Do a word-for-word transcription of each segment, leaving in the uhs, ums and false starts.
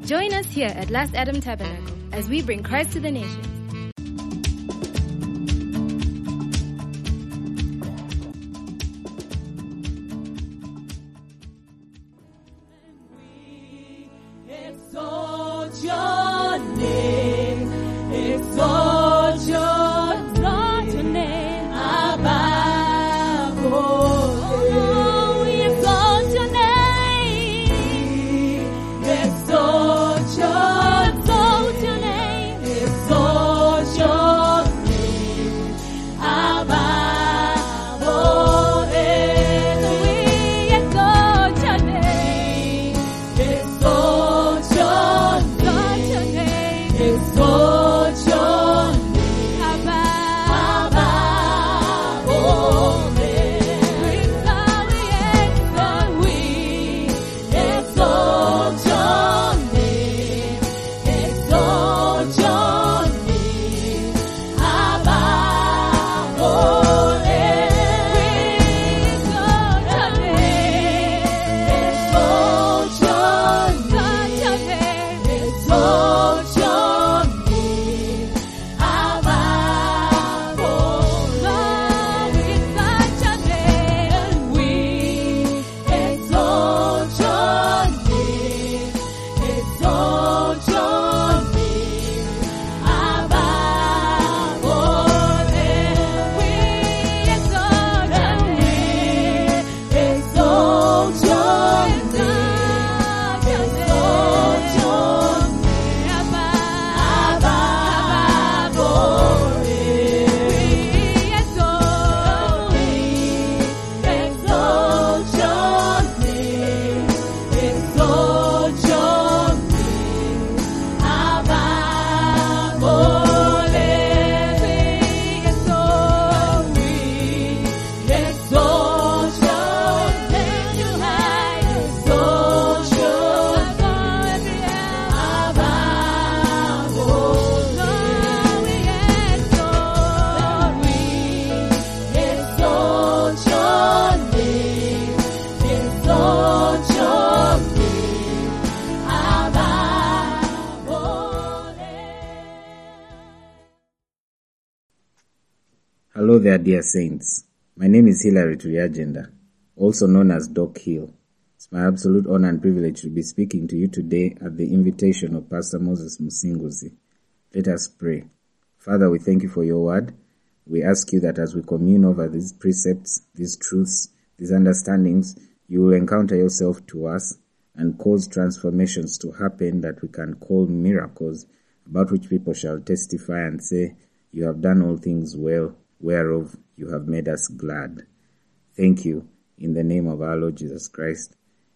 Join us here at Last Adam Tabernacle as we bring Christ to the nations. Hello there, dear saints. My name is Hilary Tuyagenda, also known as Doc Hill. It's my absolute honor and privilege to be speaking to you today at the invitation of Pastor Moses Musinguzi. Let us pray. Father, we thank you for your word. We ask you that as we commune over these precepts, these truths, these understandings, you will encounter yourself to us and cause transformations to happen that we can call miracles, about which people shall testify and say, you have done all things well, whereof you have made us glad. Thank you, in the name of our Lord Jesus Christ.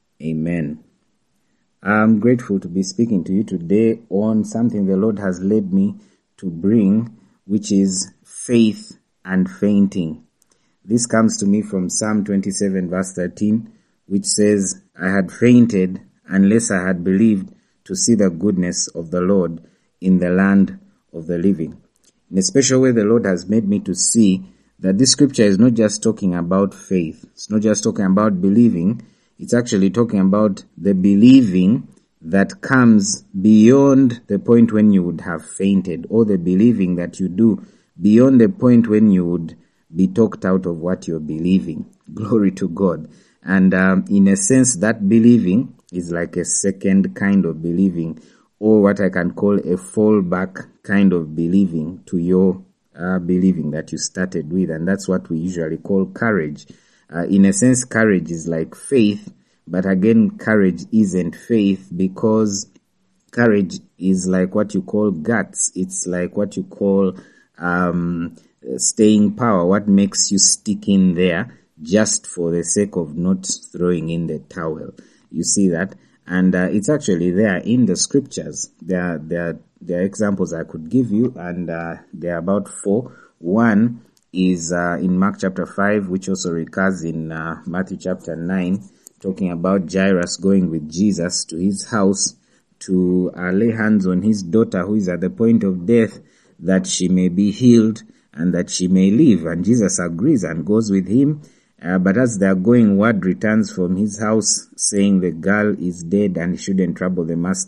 Amen. I'm grateful to be speaking to you today on something the Lord has led me to bring, which is faith and fainting. This comes to me from Psalm twenty-seven verse thirteen, which says, I had fainted unless I had believed to see the goodness of the Lord in the land of the living. In a special way, the Lord has made me to see that this scripture is not just talking about faith. It's not just talking about believing. It's actually talking about the believing that comes beyond the point when you would have fainted, or the believing that you do beyond the point when you would be talked out of what you're believing. Glory to God. And um, in a sense, that believing is like a second kind of believing, or what I can call a fallback kind of believing to your uh, believing that you started with. And that's what we usually call courage. Uh, in a sense, courage is like faith, but again, courage isn't faith, because courage is like what you call guts. It's like what you call um, staying power, what makes you stick in there just for the sake of not throwing in the towel. You see that? And uh, it's actually there in the scriptures. There, there, there are examples I could give you, and uh, there are about four. One is uh, in Mark chapter five, which also recurs in uh, Matthew chapter nine, talking about Jairus going with Jesus to his house to uh, lay hands on his daughter, who is at the point of death, that she may be healed and that she may live. And Jesus agrees and goes with him. Uh, but as they are going, word returns from his house saying the girl is dead and he shouldn't trouble the master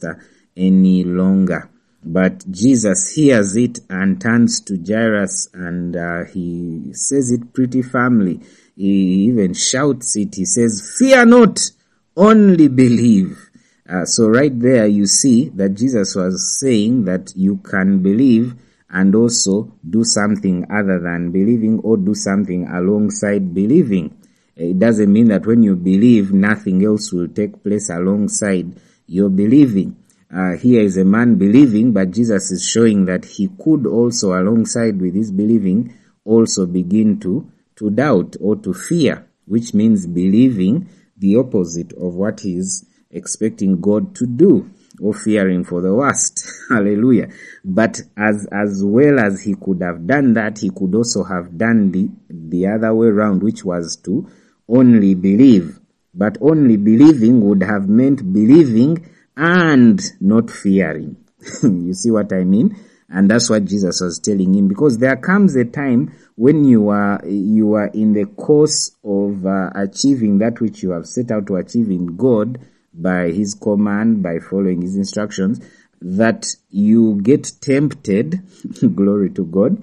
any longer. But Jesus hears it and turns to Jairus, and uh, he says it pretty firmly. He even shouts it. He says, "Fear not, only believe." Uh, so right there you see that Jesus was saying that you can believe and also do something other than believing, or do something alongside believing. It doesn't mean that when you believe, nothing else will take place alongside your believing. Uh, here is a man believing, but Jesus is showing that he could also, alongside with his believing, also begin to, to doubt or to fear, which means believing the opposite of what he is expecting God to do, or fearing for the worst. Hallelujah. But as as well as he could have done that, he could also have done the, the other way around, which was to only believe. But only believing would have meant believing and not fearing. You see what I mean? And that's what Jesus was telling him, because there comes a time when you are you are in the course of uh, achieving that which you have set out to achieve in God, by his command, by following his instructions, that you get tempted, glory to God,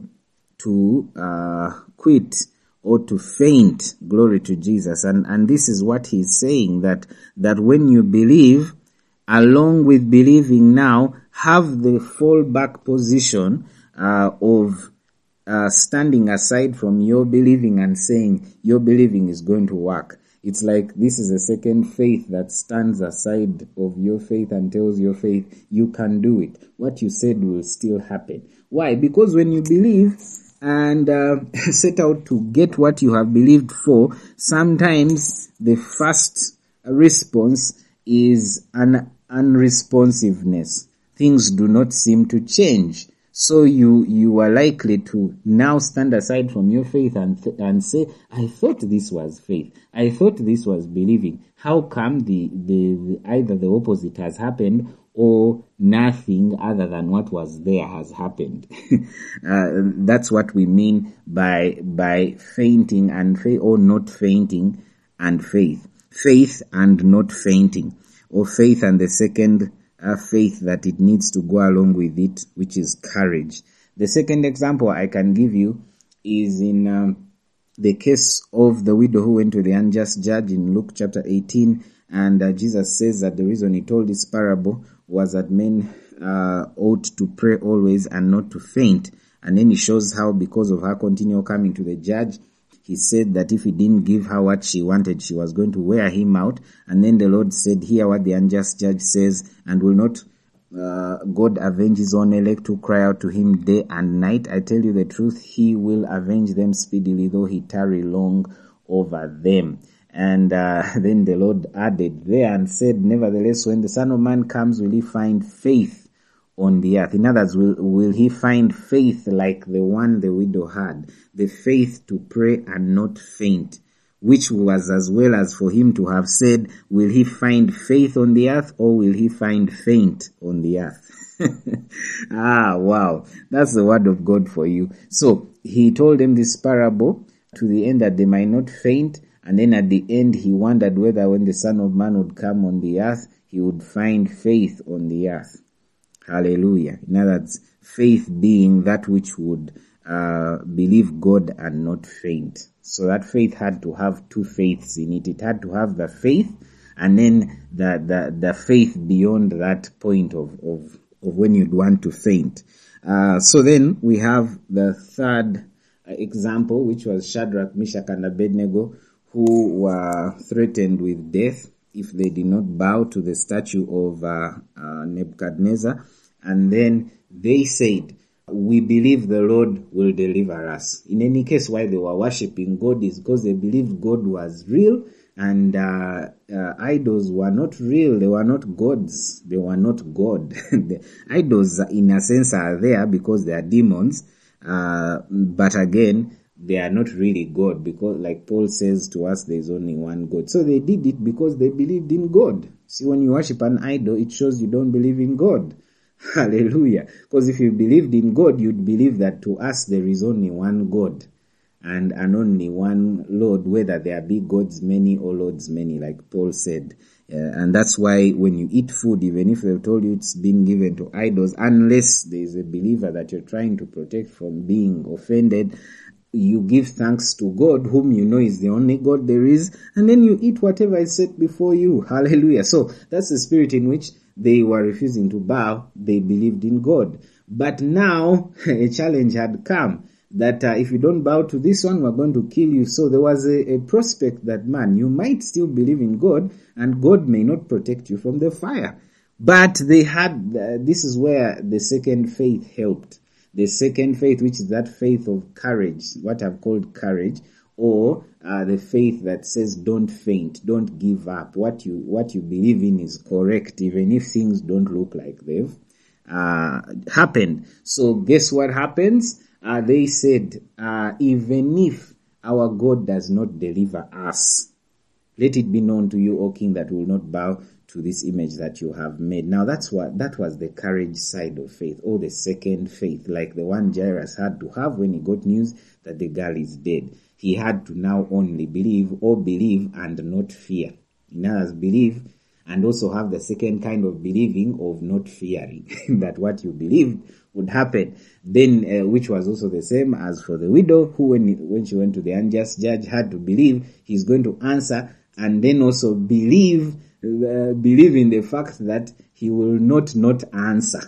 to uh, quit or to faint, glory to Jesus. And and this is what he's saying, that that when you believe, along with believing now, have the fallback position uh, of uh, standing aside from your believing and saying your believing is going to work. It's like this is a second faith that stands aside of your faith and tells your faith, you can do it. What you said will still happen. Why? Because when you believe and uh, set out to get what you have believed for, sometimes the first response is an unresponsiveness. Things do not seem to change. So you, you are likely to now stand aside from your faith and, th- and say, I thought this was faith. I thought this was believing. How come the, the, the either the opposite has happened or nothing other than what was there has happened? uh, that's what we mean by, by fainting and faith, or not fainting and faith. Faith and not fainting, or faith and the second a faith that it needs to go along with it, which is courage. The second example I can give you is in um, the case of the widow who went to the unjust judge in Luke chapter eighteen, and uh, Jesus says that the reason he told this parable was that men uh, ought to pray always and not to faint. And then he shows how, because of her continual coming to the judge, he said that if he didn't give her what she wanted, she was going to wear him out. And then the Lord said, hear what the unjust judge says, and will not uh, God avenge his own elect who cry out to him day and night? I tell you the truth, he will avenge them speedily, though he tarry long over them. And uh, then the Lord added there and said, nevertheless, when the Son of Man comes, will he find faith on the earth? In others, will, will he find faith like the one the widow had? The faith to pray and not faint, which was as well as for him to have said, will he find faith on the earth, or will he find faint on the earth? Ah, wow. That's the word of God for you. So he told them this parable to the end that they might not faint. And then at the end, he wondered whether when the Son of Man would come on the earth, he would find faith on the earth. Hallelujah. In other words, faith being that which would uh, believe God and not faint. So that faith had to have two faiths in it. It had to have the faith and then the the, the faith beyond that point of, of, of when you'd want to faint. Uh, so then we have the third example, which was Shadrach, Meshach, and Abednego, who were threatened with death if they did not bow to the statue of uh, uh, Nebuchadnezzar. And then they said, we believe the Lord will deliver us. In any case, why they were worshipping God is because they believed God was real, and uh, uh, idols were not real. They were not gods. They were not God. The idols, in a sense, are there because they are demons. Uh, but again, they are not really God, because like Paul says to us, there is only one God. So they did it because they believed in God. See, when you worship an idol, it shows you don't believe in God. Hallelujah. Because if you believed in God, you'd believe that to us there is only one God. and, and only one Lord, whether there be gods many or lords many, like Paul said. Uh, and that's why when you eat food, even if they've told you it's been given to idols, unless there is a believer that you're trying to protect from being offended, you give thanks to God, whom you know is the only God there is, and then you eat whatever is set before you. Hallelujah. So that's the spirit in which they were refusing to bow. They believed in God. But now a challenge had come that uh, if you don't bow to this one, we're going to kill you. So there was a, a prospect that, man, you might still believe in God, and God may not protect you from the fire. But they had, uh, this is where the second faith helped. The second faith, which is that faith of courage, what I've called courage, or uh, the faith that says don't faint, don't give up. What you what you believe in is correct, even if things don't look like they've uh, happened. So guess what happens? Uh, they said, uh, even if our God does not deliver us, let it be known to you, O King, that we will not bow to this image that you have made. Now that's what, that was the courage side of faith, or the second faith, like the one Jairus had to have when he got news that the girl is dead. He had to now only believe, or believe and not fear. In others, believe and also have the second kind of believing of not fearing that what you believed would happen. Then, uh, which was also the same as for the widow, who when, when she went to the unjust judge had to believe he's going to answer, and then also believe Uh, believe in the fact that he will not not answer.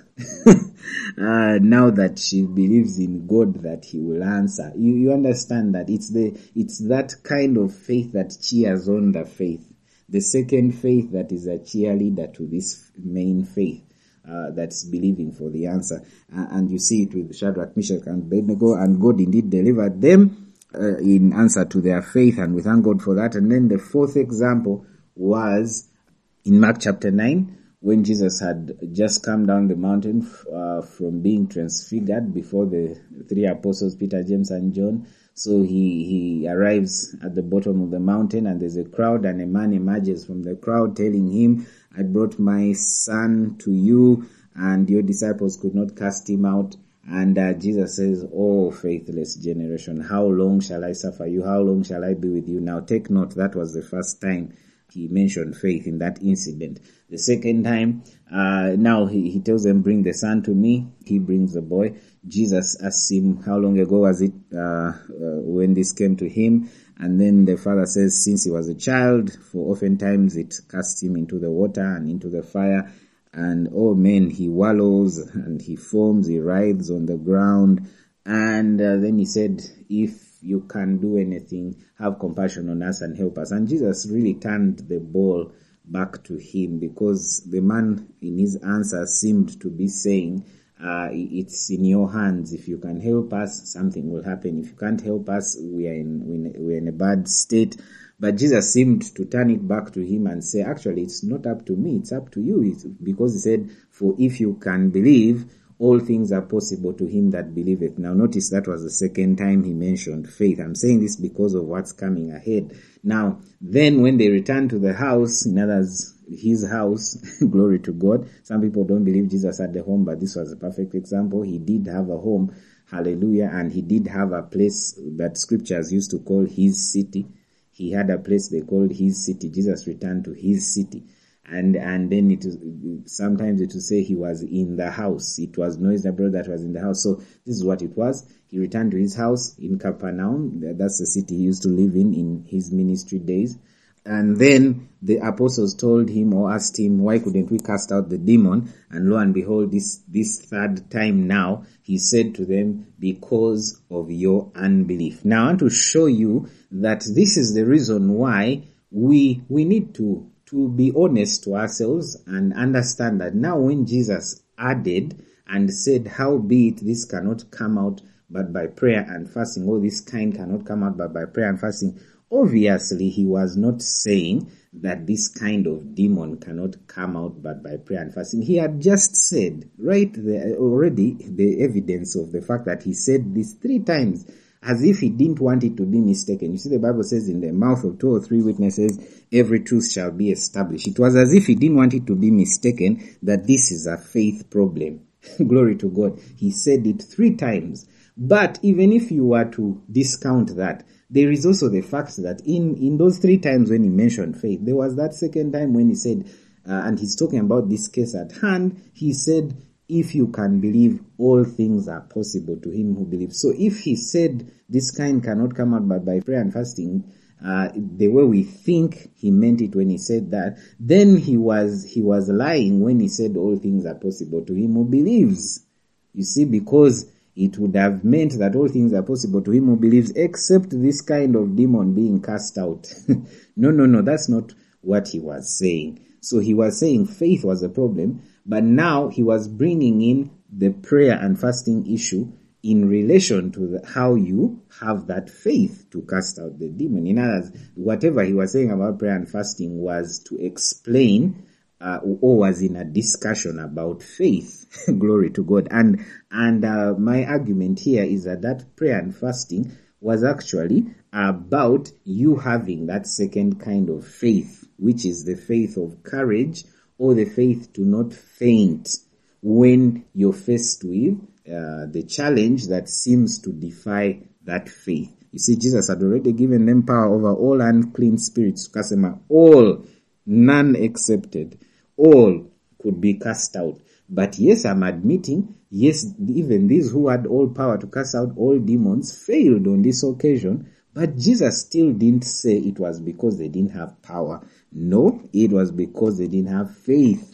uh, now that she believes in God that he will answer. You, you understand that it's the it's that kind of faith that cheers on the faith. The second faith that is a cheerleader to this main faith. Uh, that's believing for the answer. Uh, and you see it with Shadrach, Meshach, and Abednego, and God indeed delivered them uh, in answer to their faith, and we thank God for that. And then the fourth example was in Mark chapter nine, when Jesus had just come down the mountain uh, from being transfigured before the three apostles, Peter, James, and John. So he, he arrives at the bottom of the mountain, and there's a crowd, and a man emerges from the crowd telling him, I brought my son to you, and your disciples could not cast him out. And uh, Jesus says, oh, faithless generation, how long shall I suffer you? How long shall I be with you? Now take note, that was the first time he mentioned faith in that incident. The second time, uh, now he, he tells them, bring the son to me. He brings the boy. Jesus asks him, how long ago was it uh, uh, when this came to him? And then the father says, since he was a child, for oftentimes it cast him into the water and into the fire. And oh man, he wallows and he foams, he writhes on the ground. And uh, then he said, if you can do anything, have compassion on us and help us. And Jesus really turned the ball back to him, because the man in his answer seemed to be saying, uh, it's in your hands. If you can help us, something will happen. If you can't help us, we are in, we're in a bad state. But Jesus seemed to turn it back to him and say, actually, it's not up to me, it's up to you. It's because he said, for if you can believe, all things are possible to him that believeth. Now notice that was the second time he mentioned faith. I'm saying this because of what's coming ahead. Now, then when they returned to the house, in others, his house, glory to God. Some people don't believe Jesus had a home, but this was a perfect example. He did have a home, hallelujah, and he did have a place that scriptures used to call his city. He had a place they called his city. Jesus returned to his city. And and then it sometimes it will say he was in the house. It was noised abroad that was in the house. So this is what it was. He returned to his house in Capernaum. That's the city he used to live in in his ministry days. And then the apostles told him or asked him, why couldn't we cast out the demon? And lo and behold, this, this third time now, he said to them, because of your unbelief. Now I want to show you that this is the reason why we we need to to be honest to ourselves and understand that now when Jesus added and said, howbeit this cannot come out but by prayer and fasting, or this kind cannot come out but by prayer and fasting, obviously he was not saying that this kind of demon cannot come out but by prayer and fasting. He had just said, right there already, the evidence of the fact that he said this three times, as if he didn't want it to be mistaken. You see, the Bible says in the mouth of two or three witnesses, every truth shall be established. It was as if he didn't want it to be mistaken that this is a faith problem. Glory to God. He said it three times. But even if you were to discount that, there is also the fact that in, in those three times when he mentioned faith, there was that second time when he said, uh, and he's talking about this case at hand, he said, if you can believe, all things are possible to him who believes. So if he said this kind cannot come out but by prayer and fasting, uh, the way we think he meant it when he said that, then he was, he was lying when he said all things are possible to him who believes. You see, because it would have meant that all things are possible to him who believes, except this kind of demon being cast out. no, no, no, that's not what he was saying. So he was saying faith was a problem, but now he was bringing in the prayer and fasting issue in relation to the, how you have that faith to cast out the demon. In other words, whatever he was saying about prayer and fasting was to explain Uh, or was in a discussion about faith. Glory to God. And and uh, my argument here is that that prayer and fasting was actually about you having that second kind of faith, which is the faith of courage, or the faith to not faint when you're faced with uh, the challenge that seems to defy that faith. You see, Jesus had already given them power over all unclean spirits, Kasema, all, none excepted. All could be cast out. But yes, I'm admitting, yes, even these who had all power to cast out all demons failed on this occasion, but Jesus still didn't say it was because they didn't have power. No, it was because they didn't have faith.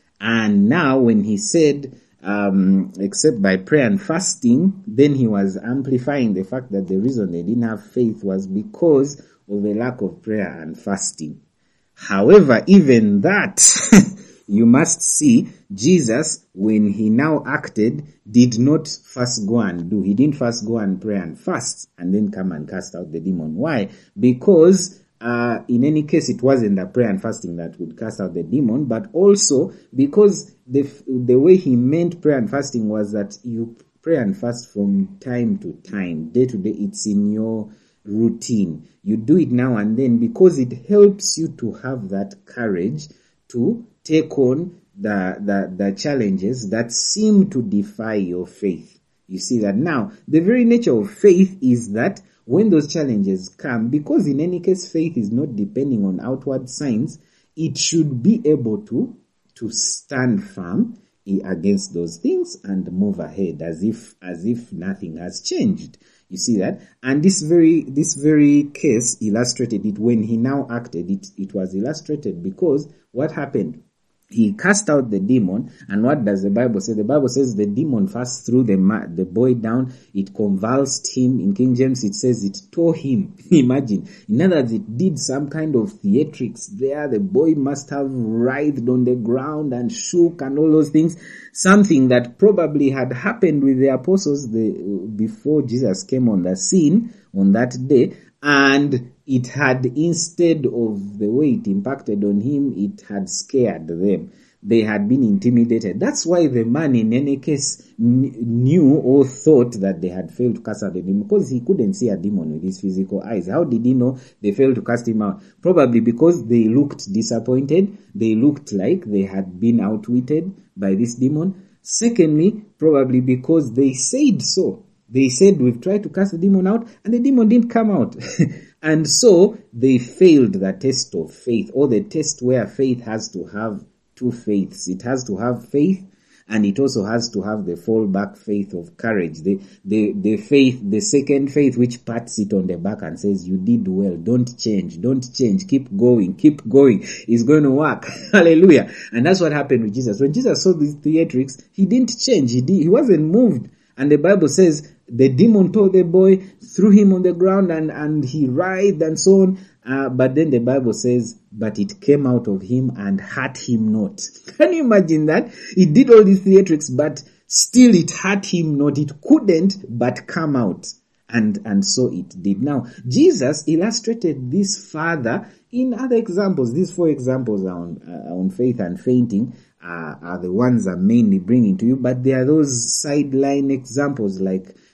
And now when he said, um, except by prayer and fasting, then he was amplifying the fact that the reason they didn't have faith was because of a lack of prayer and fasting. However, even that, you must see, Jesus, when he now acted, did not first go and do. He didn't first go and pray and fast and then come and cast out the demon. Why? Because uh, in any case, it wasn't the prayer and fasting that would cast out the demon, but also because the the way he meant prayer and fasting was that you pray and fast from time to time, day to day. It's in your routine. You do it now and then because it helps you to have that courage to take on the, the, the challenges that seem to defy your faith. You see that now, the very nature of faith is that when those challenges come, because in any case faith is not depending on outward signs, it should be able to, to stand firm against those things and move ahead as if, as if nothing has changed. You see that? And this very, this very case illustrated it when he now acted. It, it was illustrated because what happened? He cast out the demon, and what does the Bible say? The Bible says the demon first threw the ma- the boy down, it convulsed him. In King James it says it tore him. Imagine. In other words, it did some kind of theatrics there. The boy must have writhed on the ground and shook and all those things. Something that probably had happened with the apostles the, before Jesus came on the scene on that day. And it had, instead of the way it impacted on him, it had scared them. They had been intimidated. That's why the man in any case kn- knew or thought that they had failed to cast out the demon, because he couldn't see a demon with his physical eyes. How did he know they failed to cast him out? Probably because they looked disappointed. They looked like they had been outwitted by this demon. Secondly, probably because they said so. They said, we've tried to cast the demon out, and the demon didn't come out. And so they failed the test of faith, or the test where faith has to have two faiths. It has to have faith, and it also has to have the fallback faith of courage. The, the, the faith, the second faith which pats it on the back and says, you did well, don't change, don't change, keep going, keep going. It's going to work. Hallelujah. And that's what happened with Jesus. When Jesus saw these theatrics, he didn't change. He, did, he wasn't moved. And the Bible says, the demon tore the boy, threw him on the ground, and, and he writhed and so on. Uh, but then the Bible says, but it came out of him and hurt him not. Can you imagine that? He did all these theatrics, but still it hurt him not. It couldn't but come out. And, and so it did. Now, Jesus illustrated this further in other examples. These four examples are on, uh, on faith and fainting. Uh, are the ones I'm mainly bringing to you, but there are those sideline examples like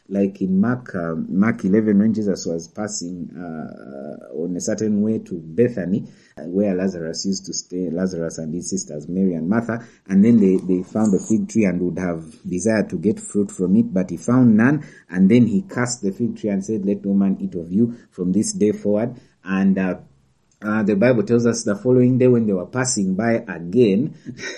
like in Mark uh, Mark eleven, when Jesus was passing uh, on a certain way to Bethany, uh, where Lazarus used to stay, Lazarus and his sisters Mary and Martha, and then they, they found a fig tree and would have desired to get fruit from it, but he found none, and then he cursed the fig tree and said, "Let no man eat of you from this day forward." And uh, uh, the Bible tells us the following day, when they were passing by again,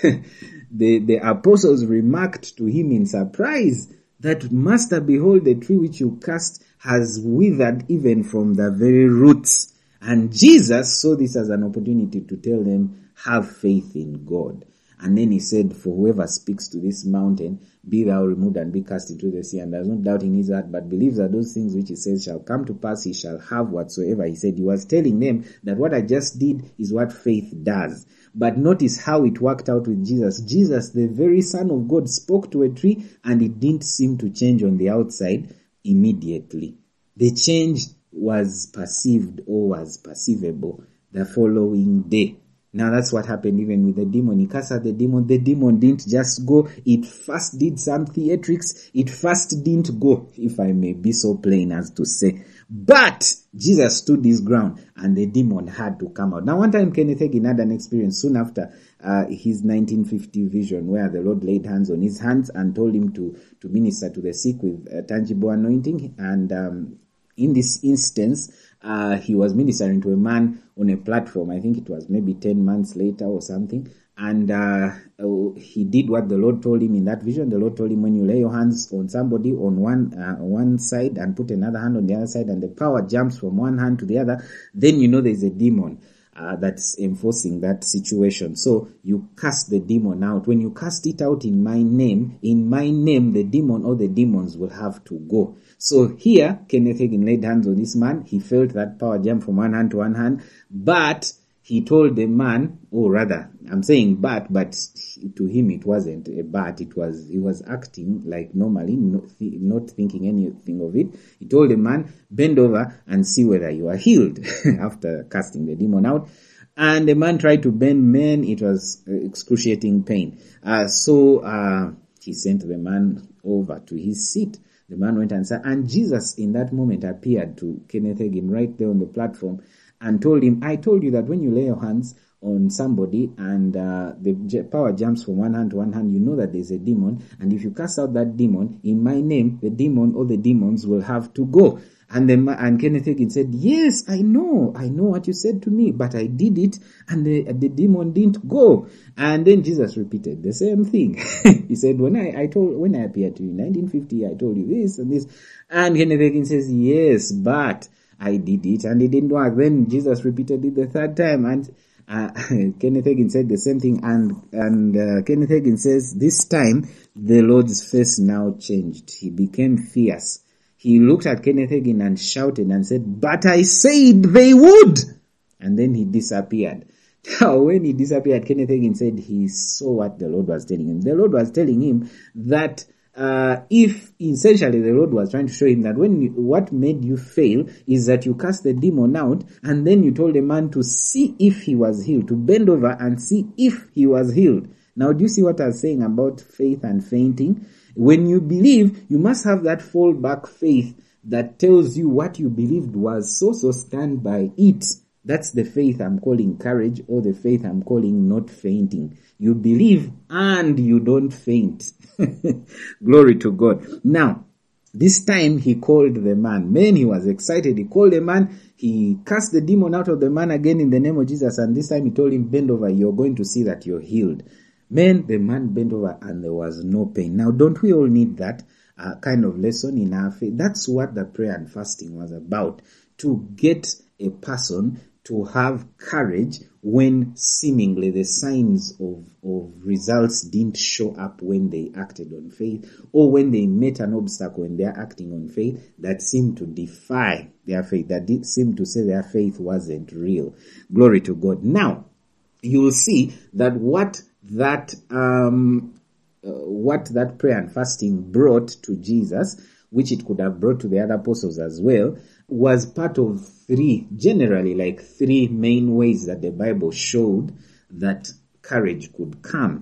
the, the apostles remarked to him in surprise that, "Master, behold, the tree which you cursed has withered even from the very roots." And Jesus saw this as an opportunity to tell them, have faith in God. And then he said, "For whoever speaks to this mountain, be thou removed and be cast into the sea, and does not doubt in his heart, but believes that those things which he says shall come to pass, he shall have whatsoever he said." He was telling them that what I just did is what faith does. But notice how it worked out with Jesus. Jesus, the very Son of God, spoke to a tree, and it didn't seem to change on the outside immediately. The change was perceived or was perceivable the following day. Now that's what happened even with the demon. He cast out the demon. The demon didn't just go. It first did some theatrics. It first didn't go, if I may be so plain as to say. But Jesus stood his ground and the demon had to come out. Now one time Kenneth Hagin had an experience soon after uh, his nineteen fifty vision, where the Lord laid hands on his hands and told him to, to minister to the sick with a tangible anointing. And um, in this instance, uh, he was ministering to a man on a platform. I think it was maybe ten months later or something. And uh, he did what the Lord told him in that vision. The Lord told him, when you lay your hands on somebody on one uh, one side and put another hand on the other side, and the power jumps from one hand to the other, then you know there's a demon uh, that's enforcing that situation. So you cast the demon out. When you cast it out in my name, in my name, the demon or the demons will have to go. So here, Kenneth Hagin laid hands on this man. He felt that power jump from one hand to one hand, but he told the man, or rather, I'm saying but, but to him it wasn't a but, it was, he was acting like normally, not, th- not thinking anything of it. He told the man, bend over and see whether you are healed after casting the demon out. And the man tried to bend, man, it was excruciating pain. Uh, so, uh, he sent the man over to his seat. The man went and sat, and Jesus in that moment appeared to Kenneth Hagin right there on the platform and told him, I told you that when you lay your hands on somebody and uh, the power jumps from one hand to one hand, you know that there's a demon, and if you cast out that demon in my name, the demon or the demons will have to go. And then and Kenneth Hagin said, yes, I know, I know what you said to me, but I did it, and the the demon didn't go. And then Jesus repeated the same thing. He said, when I, I told when I appeared to you in nineteen fifty, I told you this and this. And Kenneth Hagin says, yes, but I did it and it didn't work. Then Jesus repeated it the third time, and uh, Kenneth Hagin said the same thing, and and uh, Kenneth Hagin says this time the Lord's face now changed. He became fierce. He looked at Kenneth Hagin and shouted and said, but I said they would! And then he disappeared. Now, when he disappeared, Kenneth Hagin said he saw what the Lord was telling him. The Lord was telling him that Uh, if essentially the Lord was trying to show him that when you, what made you fail is that you cast the demon out, and then you told the man to see if he was healed, to bend over and see if he was healed. Now, do you see what I was saying about faith and fainting? When you believe, you must have that fallback faith that tells you what you believed was so, so stand by it. That's the faith I'm calling courage, or the faith I'm calling not fainting. You believe and you don't faint. Glory to God. Now, this time he called the man. Man, he was excited. He called the man. He cast the demon out of the man again in the name of Jesus. And this time he told him, bend over. You're going to see that you're healed. Man, the man bent over and there was no pain. Now, don't we all need that uh, kind of lesson in our faith? That's what the prayer and fasting was about. To get a person to have courage when seemingly the signs of, of results didn't show up when they acted on faith, or when they met an obstacle when they're acting on faith that seemed to defy their faith, that did seem to say their faith wasn't real. Glory to God. Now, you will see that what that, um, uh, what that prayer and fasting brought to Jesus, which it could have brought to the other apostles as well, was part of three, generally like three main ways that the Bible showed that courage could come.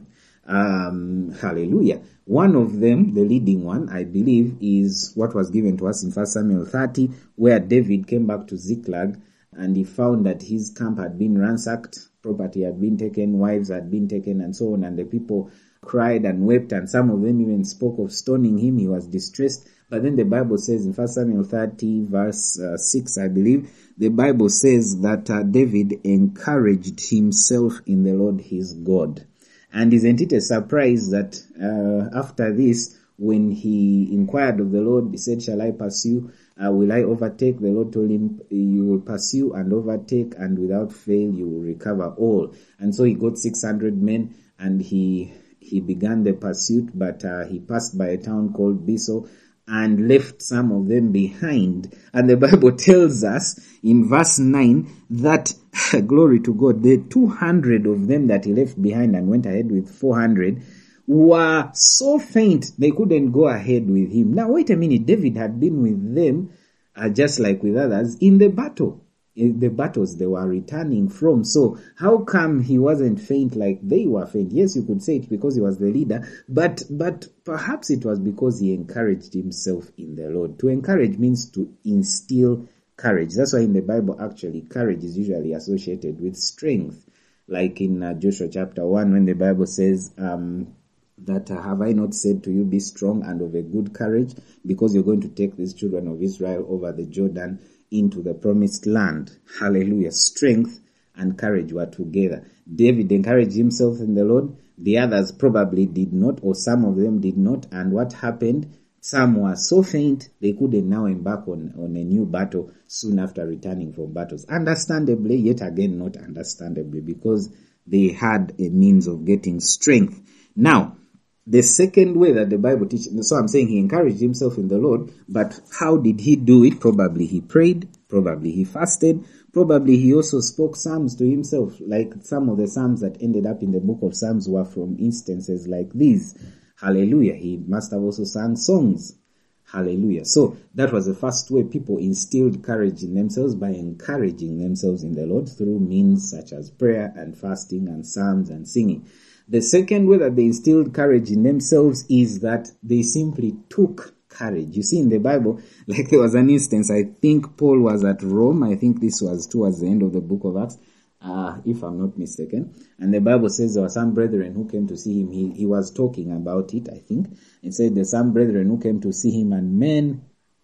Um, hallelujah. One of them, the leading one, I believe, is what was given to us in First Samuel thirty, where David came back to Ziklag and he found that his camp had been ransacked, property had been taken, wives had been taken, and so on, and the people cried and wept, and some of them even spoke of stoning him. He was distressed. But then the Bible says in First Samuel thirty, verse uh, six, I believe, the Bible says that uh, David encouraged himself in the Lord his God. And isn't it a surprise that uh, after this, when he inquired of the Lord, he said, shall I pursue? Uh, will I overtake? The Lord told him, you will pursue and overtake, and without fail you will recover all. And so he got six hundred men, and he he began the pursuit, but uh, he passed by a town called Biso and left some of them behind. And the Bible tells us in verse nine that, glory to God, the two hundred of them that he left behind and went ahead with four hundred were so faint they couldn't go ahead with him. Now wait a minute, David had been with them, uh, just like with others, in the battle. In the battles they were returning from. So how come he wasn't faint like they were faint? Yes, you could say it because he was the leader, but but perhaps it was because he encouraged himself in the Lord. To encourage means to instill courage. That's why in the Bible, actually, courage is usually associated with strength. Like in uh, Joshua chapter one, when the Bible says um, that uh, have I not said to you, be strong and of a good courage, because you're going to take these children of Israel over the Jordan into the promised land. Hallelujah. Strength and courage were together. David encouraged himself in the Lord. The others probably did not, or some of them did not. And what happened? Some were so faint, they couldn't now embark on, on a new battle soon after returning from battles. Understandably, yet again not understandably, because they had a means of getting strength. Now, the second way that the Bible teaches, so I'm saying he encouraged himself in the Lord, but how did he do it? Probably he prayed, probably he fasted, probably he also spoke psalms to himself, like some of the psalms that ended up in the book of Psalms were from instances like these. Hallelujah. He must have also sung songs. Hallelujah. So that was the first way people instilled courage in themselves, by encouraging themselves in the Lord through means such as prayer and fasting and psalms and singing. The second way that they instilled courage in themselves is that they simply took courage. You see in the Bible, like there was an instance, I think Paul was at Rome. I think this was towards the end of the book of Acts, uh, if I'm not mistaken. And the Bible says there were some brethren who came to see him. He, he was talking about it, I think. It said there's some brethren who came to see him, and men,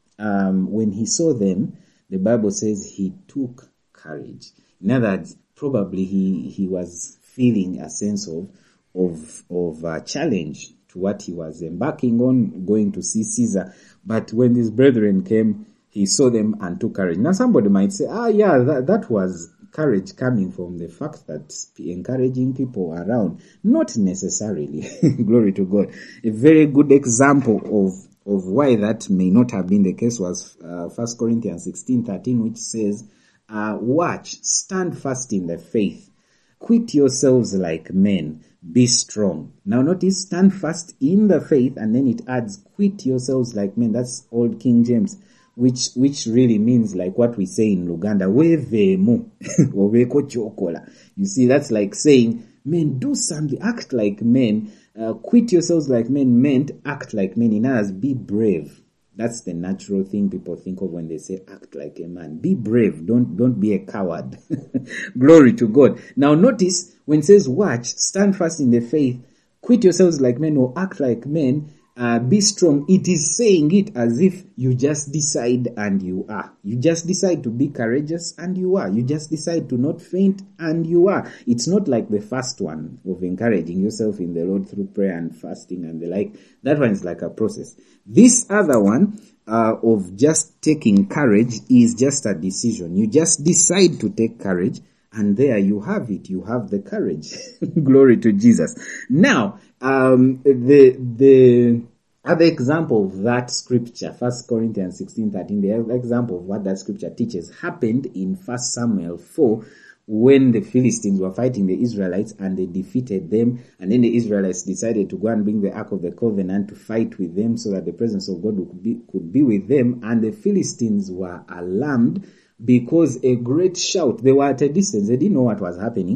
um, when he saw them, the Bible says he took courage. In other words, probably he, he was feeling a sense of of of uh, challenge to what he was embarking on, going to see Caesar. But when his brethren came, he saw them and took courage. Now somebody might say, ah yeah, that, that was courage coming from the fact that encouraging people around. Not necessarily. Glory to God. A very good example of of why that may not have been the case was uh, First Corinthians sixteen thirteen, which says, uh, watch, stand fast in the faith, quit yourselves like men, be strong. Now notice, stand fast in the faith, and then it adds, quit yourselves like men. That's old King James, which which really means like what we say in Luganda, wevemu, weveko chokola. You see, that's like saying, men, do something, act like men, uh, quit yourselves like men meant act like men. In others, be brave. That's the natural thing people think of when they say act like a man. Be brave. Don't don't be a coward. Glory to God. Now notice when it says watch, stand fast in the faith, quit yourselves like men or act like men, uh, be strong. It is saying it as if you just decide and you are. You just decide to be courageous and you are. You just decide to not faint and you are. It's not like the first one of encouraging yourself in the Lord through prayer and fasting and the like. That one is like a process. This other one uh, of just taking courage is just a decision. You just decide to take courage, and there you have it. You have the courage. Glory to Jesus. Now, um, the the other example of that scripture, First Corinthians sixteen thirteen, the other example of what that scripture teaches happened in First Samuel four, when the Philistines were fighting the Israelites and they defeated them, and then the Israelites decided to go and bring the Ark of the Covenant to fight with them so that the presence of God would be, could be with them, and the Philistines were alarmed because a great shout, they were at a distance, they didn't know what was happening,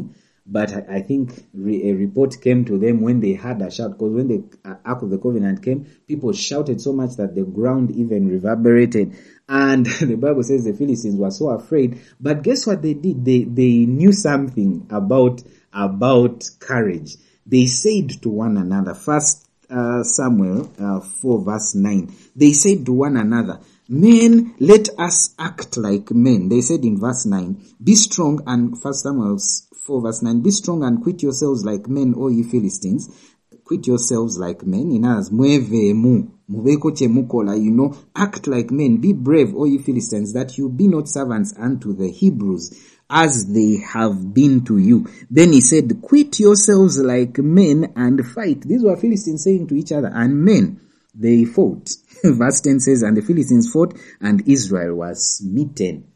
But I, I think re, a report came to them when they had a shout, because when the uh, Ark of the Covenant came, people shouted so much that the ground even reverberated. And the Bible says the Philistines were so afraid. But guess what they did? They they knew something about about courage. They said to one another, First uh, Samuel uh, four verse nine, they said to one another, men, let us act like men. They said in verse nine, be strong, and First Samuel four verse nine, be strong and quit yourselves like men, O ye Philistines. Quit yourselves like men. In others, mueve mu, muveko chemukola, you know, act like men, be brave, O ye Philistines, that you be not servants unto the Hebrews, as they have been to you. Then he said, quit yourselves like men and fight. These were Philistines saying to each other, and men, they fought. Verse ten says, and the Philistines fought, and Israel was smitten.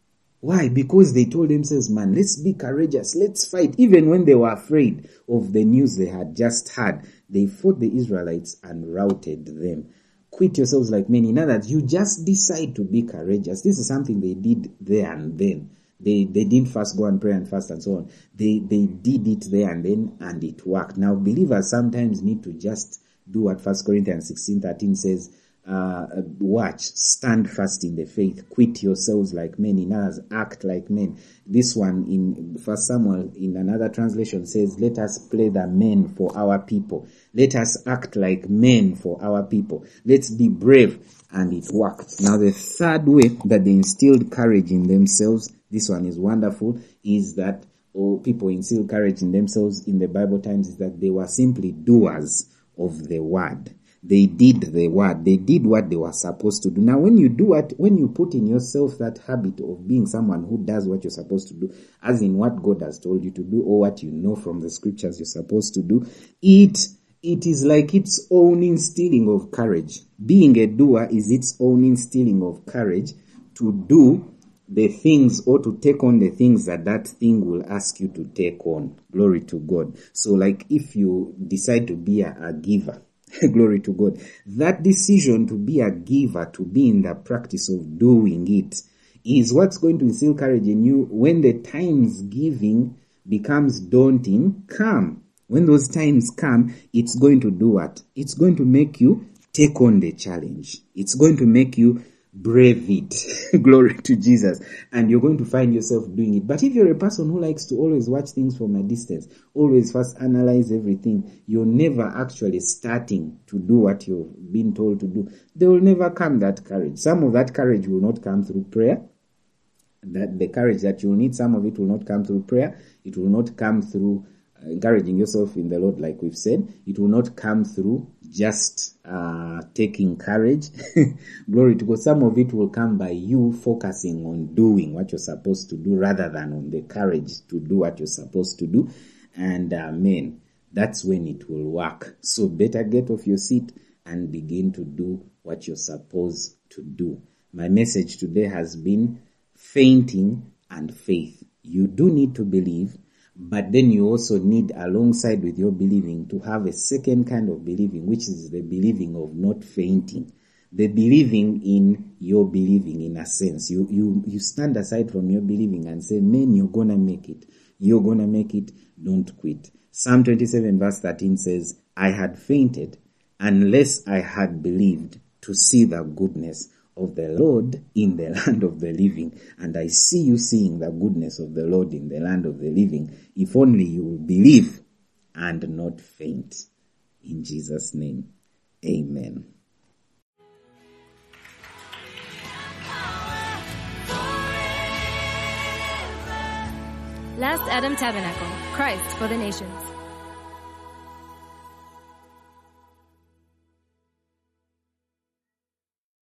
Why? Because they told themselves, man, let's be courageous, let's fight. Even when they were afraid of the news they had just heard, they fought the Israelites and routed them. Quit yourselves like men. In other words, you just decide to be courageous. This is something they did there and then. They they didn't first go and pray and fast and so on. They they did it there and then, and it worked. Now, believers sometimes need to just do what First Corinthians sixteen thirteen says, uh, watch, stand fast in the faith, quit yourselves like men, in others, act like men. This one in First Samuel, in another translation, says, let us play the men for our people. Let us act like men for our people. Let's be brave. And it worked. Now, the third way that they instilled courage in themselves, this one is wonderful, is that oh, people instill courage in themselves in the Bible times is that they were simply doers of the word. They did the word. They did what they were supposed to do. Now, when you do what, when you put in yourself that habit of being someone who does what you're supposed to do, as in what God has told you to do or what you know from the scriptures you're supposed to do, it It is like its own instilling of courage. Being a doer is its own instilling of courage to do the things or to take on the things that that thing will ask you to take on. Glory to God. So like if you decide to be a, a giver, glory to God, that decision to be a giver, to be in the practice of doing it, is what's going to instill courage in you when the times giving becomes daunting. Come. When those times come, it's going to do what? It's going to make you take on the challenge. It's going to make you brave it. Glory to Jesus. And you're going to find yourself doing it. But if you're a person who likes to always watch things from a distance, always first analyze everything, you're never actually starting to do what you've been told to do. There will never come that courage. Some of that courage will not come through prayer. That the courage that you'll need, some of it will not come through prayer. It will not come through encouraging yourself in the Lord, like we've said. It will not come through just uh taking courage. Glory to God. Some of it will come by you focusing on doing what you're supposed to do rather than on the courage to do what you're supposed to do. And amen. That's when it will work. So better get off your seat and begin to do what you're supposed to do. My message today has been fainting and faith. You do need to believe, but then you also need, alongside with your believing, to have a second kind of believing, which is the believing of not fainting. The believing in your believing, in a sense. You you you stand aside from your believing and say, man, you're gonna make it. You're gonna make it. Don't quit. Psalm twenty-seven verse thirteen says, I had fainted unless I had believed to see the goodness of the Lord in the land of the living. And I see you seeing the goodness of the Lord in the land of the living, if only you will believe and not faint. In Jesus' name, amen. Last Adam Tabernacle, Christ for the Nations.